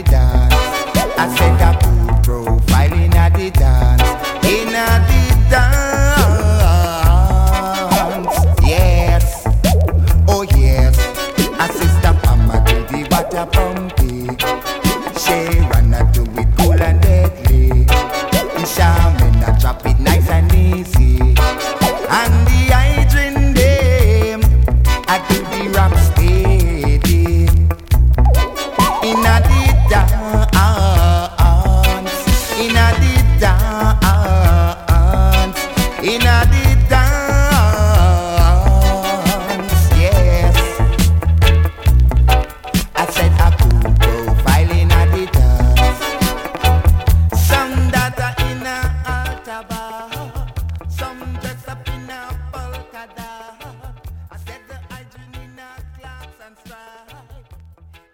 the dance. I said a good profile in a the dance. In a the dance. Yes. Oh yes. A sister mama do the water pumping. She run do it cool and deadly. Shaman a drop it nice and easy. And the hydrant them I do the rap steady. In a the dance. In a the dance. In a the